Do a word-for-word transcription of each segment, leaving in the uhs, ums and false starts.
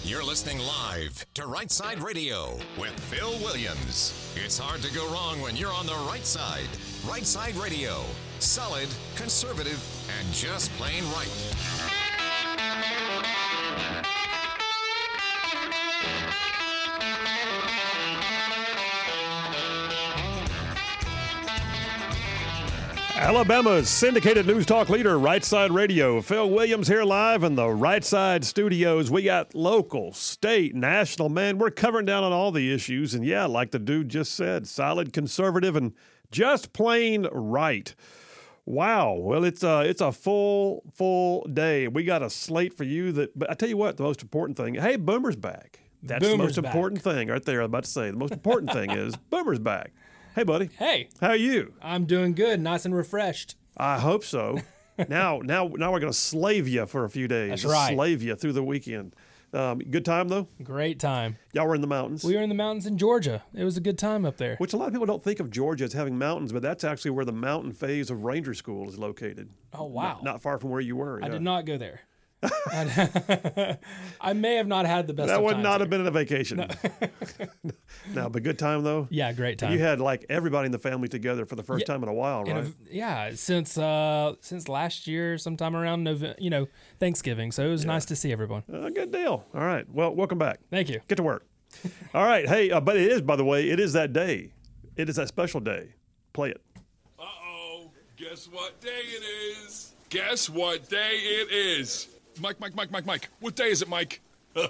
You're listening live to Right Side Radio with Phil Williams. It's hard to go wrong when you're on the right side. Right Side Radio. Solid, conservative, and just plain right. Alabama's syndicated news talk leader, Right Side Radio. Phil Williams here live in the Right Side studios. We got local, state, national, man. We're covering down on all the issues. And yeah, like the dude just said, solid, conservative, and just plain right. Wow. Well, it's a, it's a full, full day. We got a slate for you that, but I tell you what, the most important thing, hey, Boomer's back. That's Boomer's the most back. important thing right there. I was about to say, the most important thing is Boomer's back. Hey, buddy. Hey. How are you? I'm doing good, nice and refreshed. I hope so. now, now, now we're going to slave you for a few days. That's right. Slave you through the weekend. Um, good time, though? Great time. Y'all were in the mountains? We were in the mountains in Georgia. It was a good time up there. Which a lot of people don't think of Georgia as having mountains, but that's actually where the mountain phase of Ranger School is located. Oh, wow. Not, not far from where you were. I yeah. did not go there. I may have not had the best That of would times not there. have been a vacation. No. no, but good time, though? Yeah, great time. You had, like, everybody in the family together for the first Yeah, time in a while, In right? a- yeah, since uh, since last year, sometime around November, you know, Thanksgiving. So it was Yeah. nice to see everyone. Uh, good deal. All right. Well, welcome back. Thank you. Get to work. All right. Hey, uh, but it is, by the way, it is that day. It is that special day. Play it. Uh-oh. Guess what day it is? Guess what day it is? Mike, Mike, Mike, Mike, Mike. What day is it, Mike?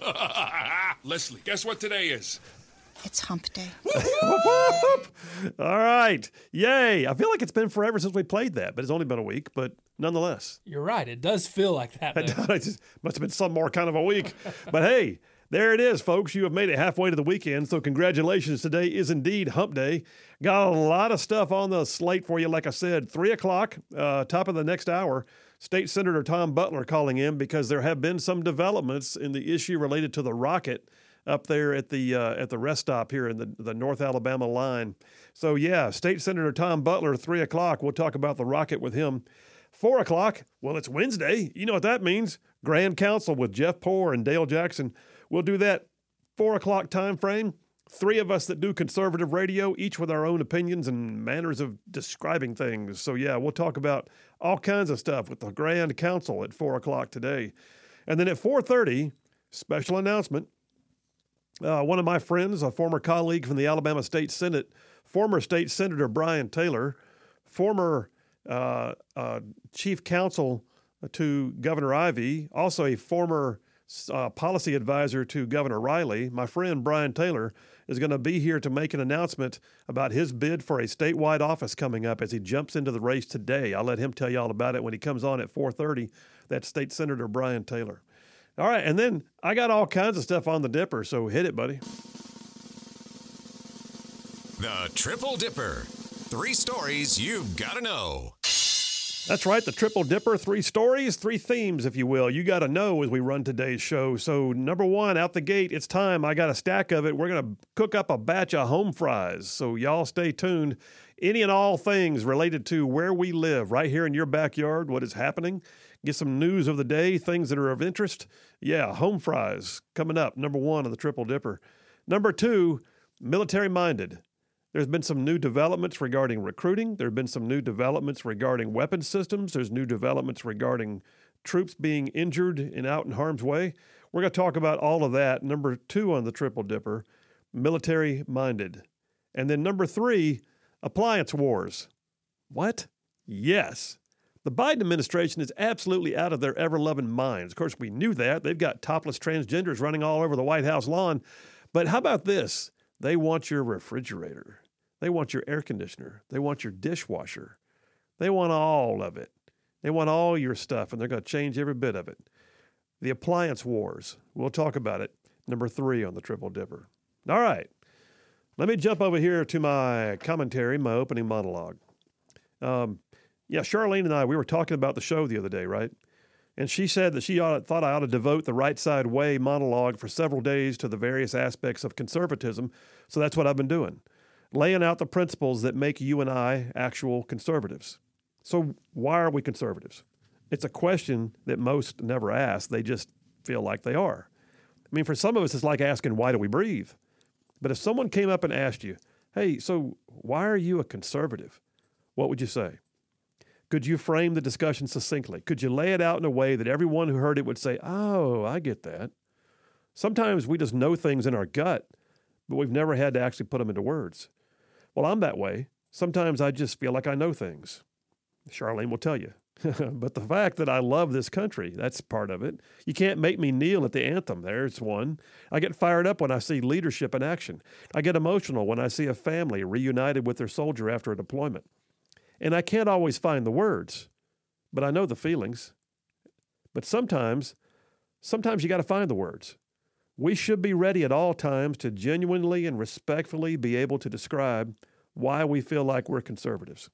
Leslie, guess what today is? It's hump day. Whoop, whoop. All right. Yay. I feel like it's been forever since we played that, but it's only been a week, but nonetheless. You're right. It does feel like that. though. It must have been some more kind of a week. But hey, there it is, folks. You have made it halfway to the weekend, so congratulations. Today is indeed hump day. Got a lot of stuff on the slate for you. Like I said, three o'clock, uh, top of the next hour, State Senator Tom Butler calling in because there have been some developments in the issue related to the rocket up there at the uh, at the rest stop here in the, the North Alabama line. So, yeah, State Senator Tom Butler, three o'clock. We'll talk about the rocket with him. four o'clock, well, it's Wednesday. You know what that means. Grand Council with Jeff Poore and Dale Jackson. We'll do that four o'clock time frame. Three of us that do conservative radio, each with our own opinions and manners of describing things. So, yeah, we'll talk about all kinds of stuff with the Grand Council at four o'clock today. And then at four thirty, special announcement. Uh, one of my friends, a former colleague from the Alabama State Senate, former State Senator Brian Taylor, former uh, uh, Chief Counsel to Governor Ivey, also a former uh, policy advisor to Governor Riley, my friend Brian Taylor is going to be here to make an announcement about his bid for a statewide office coming up as he jumps into the race today. I'll let him tell you all about it when he comes on at four thirty. That's State Senator Brian Taylor. All right, and then I got all kinds of stuff on the Dipper, so hit it, buddy. The Triple Dipper. Three stories you've got to know. That's right, the Triple Dipper, three stories, three themes, if you will. You got to know as we run today's show. So number one, out the gate, it's time. I got a stack of it. We're going to cook up a batch of home fries. So y'all stay tuned. Any and all things related to where we live, right here in your backyard, what is happening. Get some news of the day, things that are of interest. Yeah, home fries coming up, number one on the Triple Dipper. Number two, military-minded. There's been some new developments regarding recruiting. There have been some new developments regarding weapons systems. There's new developments regarding troops being injured and out in harm's way. We're going to talk about all of that. Number two on the Triple Dipper, military-minded. And then number three, appliance wars. What? Yes. The Biden administration is absolutely out of their ever-loving minds. Of course, we knew that. They've got topless transgenders running all over the White House lawn. But how about this? They want your refrigerator. They want your air conditioner. They want your dishwasher. They want all of it. They want all your stuff, and they're going to change every bit of it. The appliance wars. We'll talk about it. Number three on the Triple Dipper. All right. Let me jump over here to my commentary, my opening monologue. Um, yeah, Charlene and I, we were talking about the show the other day, right? And she said that she ought, thought I ought to devote the Right Side Way monologue for several days to the various aspects of conservatism. So that's what I've been doing, laying out the principles that make you and I actual conservatives. So why are we conservatives? It's a question that most never ask. They just feel like they are. I mean, for some of us, it's like asking, why do we breathe? But if someone came up and asked you, hey, so why are you a conservative? What would you say? Could you frame the discussion succinctly? Could you lay it out in a way that everyone who heard it would say, oh, I get that? Sometimes we just know things in our gut, but we've never had to actually put them into words. Well, I'm that way. Sometimes I just feel like I know things. Charlene will tell you. But the fact that I love this country, that's part of it. You can't make me kneel at the anthem. There's one. I get fired up when I see leadership in action. I get emotional when I see a family reunited with their soldier after a deployment. And I can't always find the words, but I know the feelings. But sometimes, sometimes you got to find the words. We should be ready at all times to genuinely and respectfully be able to describe why we feel like we're conservatives.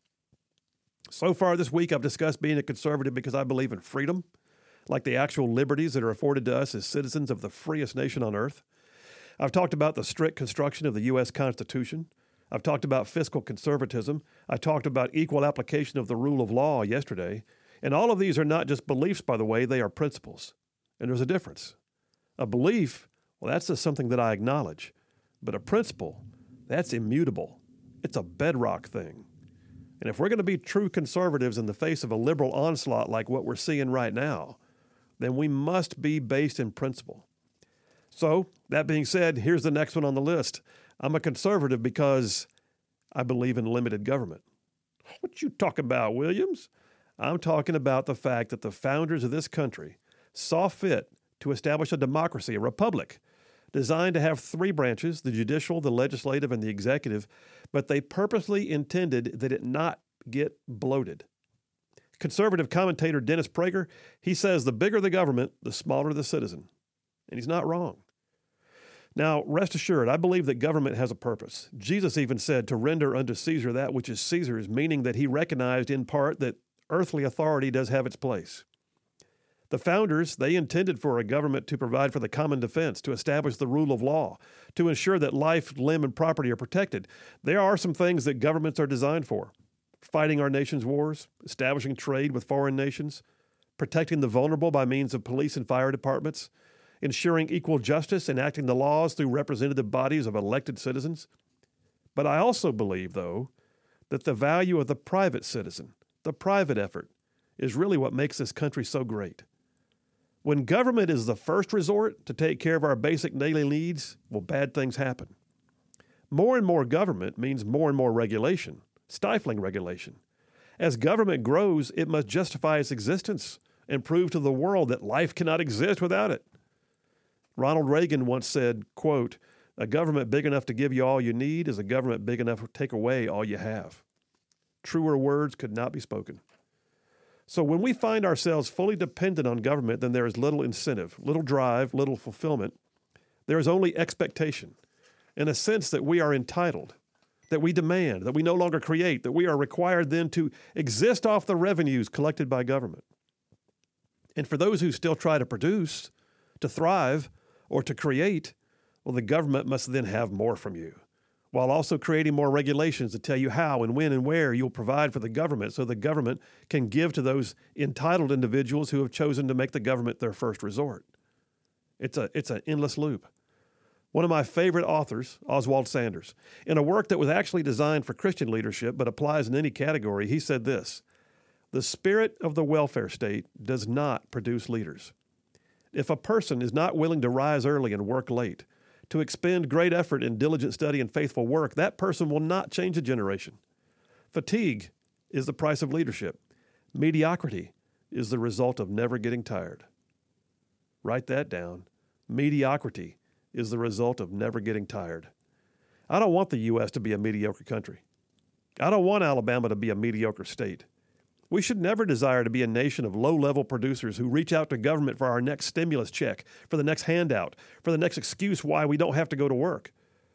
So far this week, I've discussed being a conservative because I believe in freedom, like the actual liberties that are afforded to us as citizens of the freest nation on earth. I've talked about the strict construction of the U S Constitution. I've talked about fiscal conservatism. I talked about equal application of the rule of law yesterday. And all of these are not just beliefs, by the way, they are principles. And there's a difference. A belief, well, that's just something that I acknowledge. But a principle, that's immutable. It's a bedrock thing. And if we're going to be true conservatives in the face of a liberal onslaught like what we're seeing right now, then we must be based in principle. So, that being said, here's the next one on the list. I'm a conservative because I believe in limited government. What you talking about, Williams? I'm talking about the fact that the founders of this country saw fit to establish a democracy, a republic, designed to have three branches, the judicial, the legislative, and the executive, but they purposely intended that it not get bloated. Conservative commentator Dennis Prager, he says the bigger the government, the smaller the citizen. And he's not wrong. Now, rest assured, I believe that government has a purpose. Jesus even said to render unto Caesar that which is Caesar's, meaning that he recognized in part that earthly authority does have its place. The founders, they intended for a government to provide for the common defense, to establish the rule of law, to ensure that life, limb, and property are protected. There are some things that governments are designed for. Fighting our nation's wars, establishing trade with foreign nations, protecting the vulnerable by means of police and fire departments, ensuring equal justice, enacting the laws through representative bodies of elected citizens. But I also believe, though, that the value of the private citizen, the private effort, is really what makes this country so great. When government is the first resort to take care of our basic daily needs, well, bad things happen. More and more government means more and more regulation, stifling regulation. As government grows, it must justify its existence and prove to the world that life cannot exist without it. Ronald Reagan once said, quote, "A government big enough to give you all you need is a government big enough to take away all you have." Truer words could not be spoken. So when we find ourselves fully dependent on government, then there is little incentive, little drive, little fulfillment. There is only expectation, in a sense that we are entitled, that we demand, that we no longer create, that we are required then to exist off the revenues collected by government. And for those who still try to produce, to thrive, or to create, well, the government must then have more from you, while also creating more regulations to tell you how and when and where you'll provide for the government so the government can give to those entitled individuals who have chosen to make the government their first resort. It's a it's an endless loop. One of my favorite authors, Oswald Sanders, in a work that was actually designed for Christian leadership but applies in any category, he said this: "The spirit of the welfare state does not produce leaders. If a person is not willing to rise early and work late, to expend great effort in diligent study and faithful work, that person will not change a generation. Fatigue is the price of leadership. Mediocrity is the result of never getting tired." Write that down. Mediocrity is the result of never getting tired. I don't want the U S to be a mediocre country. I don't want Alabama to be a mediocre state. We should never desire to be a nation of low-level producers who reach out to government for our next stimulus check, for the next handout, for the next excuse why we don't have to go to work.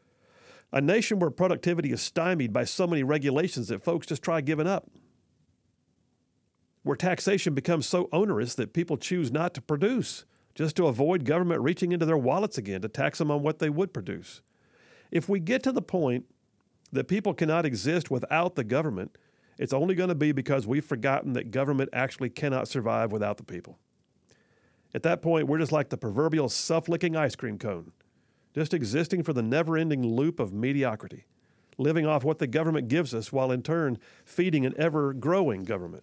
A nation where productivity is stymied by so many regulations that folks just try giving up. Where taxation becomes so onerous that people choose not to produce, just to avoid government reaching into their wallets again to tax them on what they would produce. If we get to the point that people cannot exist without the government, it's only going to be because we've forgotten that government actually cannot survive without the people. At that point, we're just like the proverbial self-licking ice cream cone, just existing for the never-ending loop of mediocrity, living off what the government gives us while in turn feeding an ever-growing government.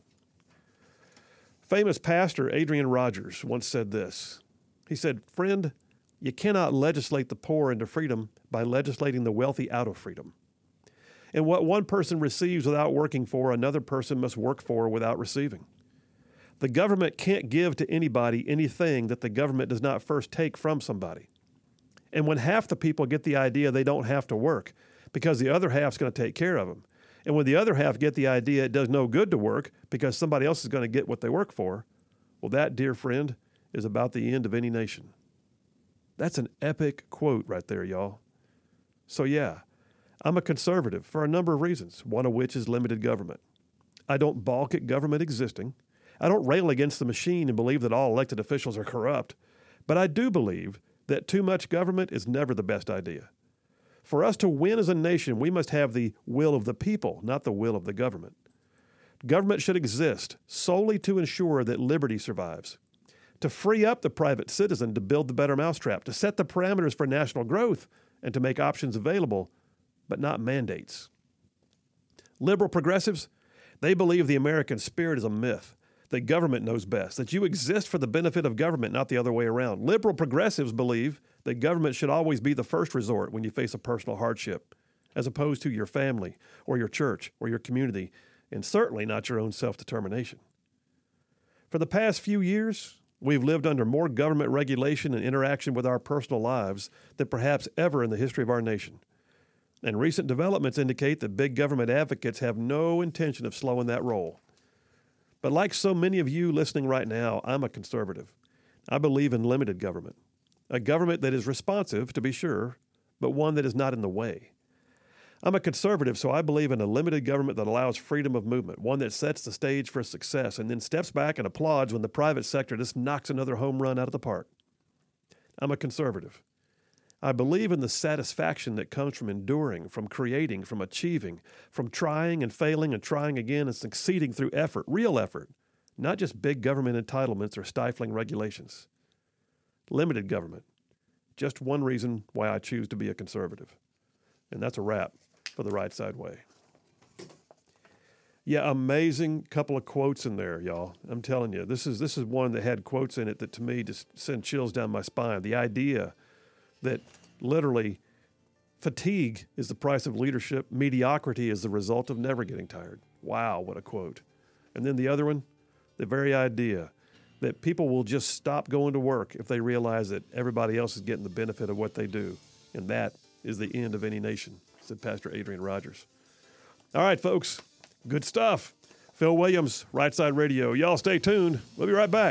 Famous pastor Adrian Rogers once said this. He said, "Friend, you cannot legislate the poor into freedom by legislating the wealthy out of freedom. And what one person receives without working for, another person must work for without receiving. The government can't give to anybody anything that the government does not first take from somebody. And when half the people get the idea they don't have to work because the other half's going to take care of them, and when the other half get the idea it does no good to work because somebody else is going to get what they work for, well, that, dear friend, is about the end of any nation." That's an epic quote right there, y'all. So yeah, I'm a conservative for a number of reasons, one of which is limited government. I don't balk at government existing. I don't rail against the machine and believe that all elected officials are corrupt. But I do believe that too much government is never the best idea. For us to win as a nation, we must have the will of the people, not the will of the government. Government should exist solely to ensure that liberty survives, to free up the private citizen to build the better mousetrap, to set the parameters for national growth, and to make options available, but not mandates. Liberal progressives, they believe the American spirit is a myth, that government knows best, that you exist for the benefit of government, not the other way around. Liberal progressives believe that government should always be the first resort when you face a personal hardship, as opposed to your family or your church or your community, and certainly not your own self-determination. For the past few years, we've lived under more government regulation and interaction with our personal lives than perhaps ever in the history of our nation. And recent developments indicate that big government advocates have no intention of slowing that roll. But like so many of you listening right now, I'm a conservative. I believe in limited government, a government that is responsive, to be sure, but one that is not in the way. I'm a conservative, so I believe in a limited government that allows freedom of movement, one that sets the stage for success and then steps back and applauds when the private sector just knocks another home run out of the park. I'm a conservative. I believe in the satisfaction that comes from enduring, from creating, from achieving, from trying and failing and trying again and succeeding through effort, real effort, not just big government entitlements or stifling regulations. Limited government. Just one reason why I choose to be a conservative. And that's a wrap for the Right Side Way. Yeah, amazing couple of quotes in there, y'all. I'm telling you, this is this is one that had quotes in it that to me just sent chills down my spine. The idea that literally fatigue is the price of leadership, mediocrity is the result of never getting tired. Wow, what a quote. And then the other one, the very idea that people will just stop going to work if they realize that everybody else is getting the benefit of what they do. And that is the end of any nation, said Pastor Adrian Rogers. All right, folks, good stuff. Phil Williams, Right Side Radio. Y'all stay tuned. We'll be right back.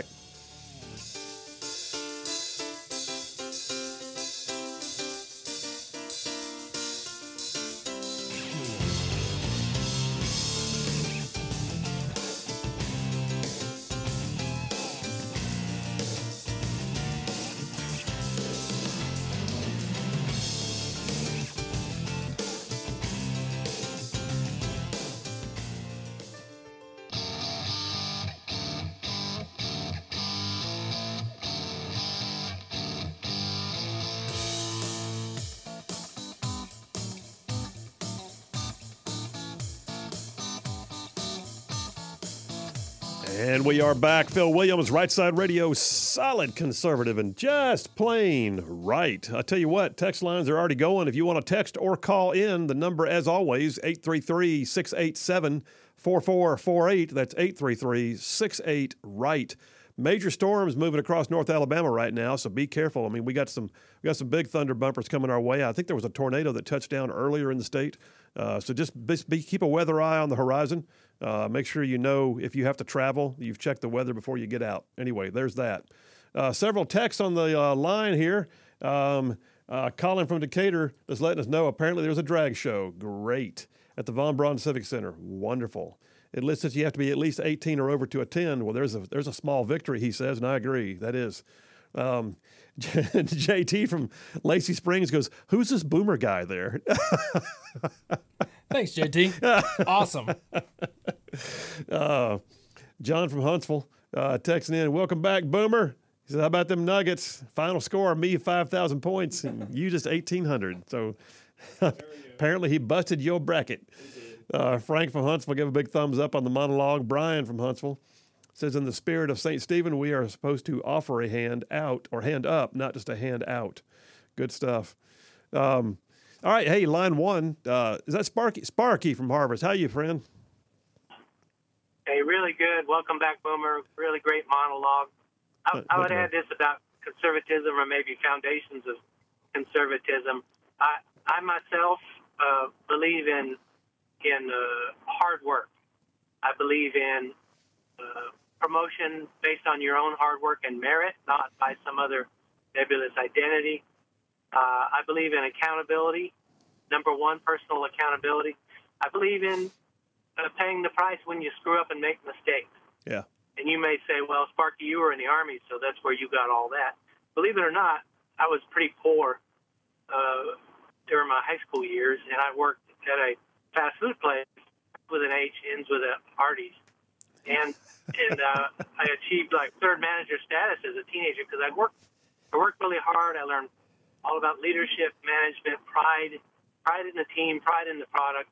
And we are back. Phil Williams, Right Side Radio, solid conservative and just plain right. I tell you what, text lines are already going. If you want to text or call in, the number, as always, eight three three, six eight seven, four four four eight. That's eight three three, six eight, right. Major storms moving across North Alabama right now, so be careful. I mean, we got some we got some big thunder bumpers coming our way. I think there was a tornado that touched down earlier in the state. Uh, so just be, be, keep a weather eye on the horizon. Uh, make sure you know if you have to travel, you've checked the weather before you get out. Anyway, there's that. Uh, several texts on the uh, line here. Um, uh, Colin from Decatur is letting us know apparently there's a drag show. Great. At the Von Braun Civic Center. Wonderful. It lists that you have to be at least eighteen or over to attend. Well, there's a there's a small victory, he says, and I agree. That is. Um, J T from Lacey Springs goes, who's this boomer guy there? Thanks, J T. Awesome. Uh, John from Huntsville uh, texting in, welcome back, Boomer. He said, how about them Nuggets? Final score, me five thousand points, and you just eighteen hundred. So apparently he busted your bracket. Uh, Frank from Huntsville gave a big thumbs up on the monologue. Brian from Huntsville says, in the spirit of Saint Stephen, we are supposed to offer a hand out or hand up, not just a hand out. Good stuff. Um, all right, hey, line one. Uh, is that Sparky? Sparky from Harvest. How you, friend? Hey, really good. Welcome back, Boomer. Really great monologue. I, I would add this about conservatism, or maybe foundations of conservatism. I, I myself uh, believe in in uh, hard work. I believe in uh, promotion based on your own hard work and merit, not by some other nebulous identity. Uh, I believe in accountability. Number one, personal accountability. I believe in uh, paying the price when you screw up and make mistakes. Yeah. And you may say, well, Sparky, you were in the Army, so that's where you got all that. Believe it or not, I was pretty poor uh, during my high school years, and I worked at a fast food place with an H, ends with a Hardee's. And and uh, I achieved, like, third manager status as a teenager because I worked, I worked really hard. I learned all about leadership, management, pride, pride in the team, pride in the product.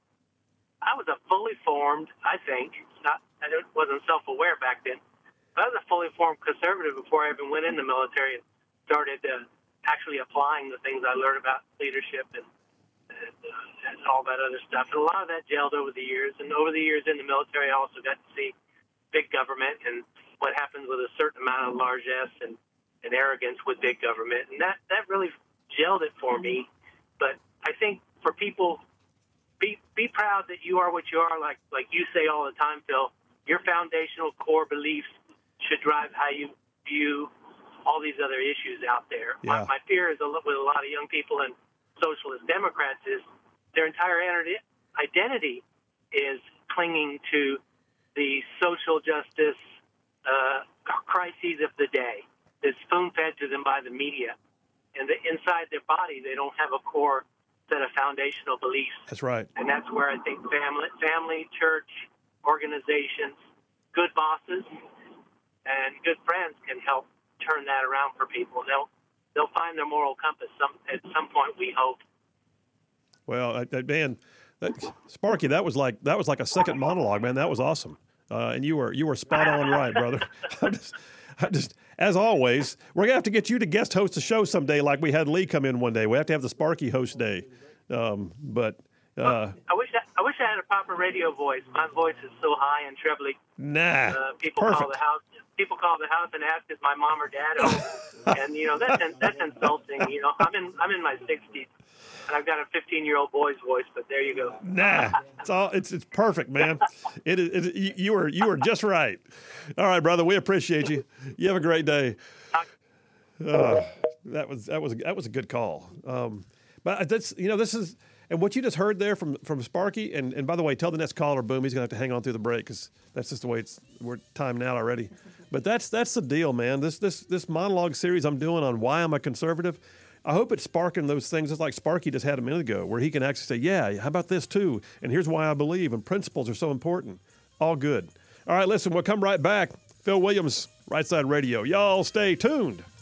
I was a fully formed, I think, not I wasn't self-aware back then, but I was a fully formed conservative before I even went in the military and started uh, actually applying the things I learned about leadership and, and, uh, and all that other stuff. And a lot of that gelled over the years. And over the years in the military, I also got to see big government and what happens with a certain amount of largesse and, and arrogance with big government. And that, that really gelled it for me. But I think for people, be be proud that you are what you are, like like you say all the time, Phil. Your foundational core beliefs should drive how you view all these other issues out there. Yeah. My, my fear is a, with a lot of young people and socialist Democrats is their entire identity is clinging to the social justice uh, crises of the day that's spoon-fed to them by the media. And the, inside their body, they don't have a core set of foundational beliefs. That's right. And that's where I think family, family, church, organizations, good bosses, and good friends can help turn that around for people. They'll they'll find their moral compass some at some point, we hope. Well, uh, man, that, Sparky, that was like that was like a second monologue, man. That was awesome, uh, and you were you were spot on right, brother. I just, I just, as always, we're gonna have to get you to guest host the show someday, like we had Lee come in one day. We have to have the Sparky host day, um, but. Uh, I wish I, I wish I had a proper radio voice. My voice is so high and trebly. Nah, uh, people perfect. call the house. People call the house and ask if my mom or dad home, and you know that's that's insulting. You know, I'm in I'm in my sixties, and I've got a fifteen year old boy's voice. But there you go. Nah, it's all it's it's perfect, man. It is it, you, you were you were just right. All right, brother. We appreciate you. You have a great day. Uh, that was that was that was a good call. Um, but that's you know this is. And what you just heard there from, from Sparky, and, and by the way, tell the next caller, boom, he's going to have to hang on through the break because that's just the way it's we're timing out already. But that's that's the deal, man. This this this monologue series I'm doing on why I'm a conservative, I hope it's sparking those things just like Sparky just had a minute ago, where he can actually say, yeah, how about this too? And here's why I believe, and principles are so important. All good. All right, listen, we'll come right back. Phil Williams, Right Side Radio. Y'all stay tuned.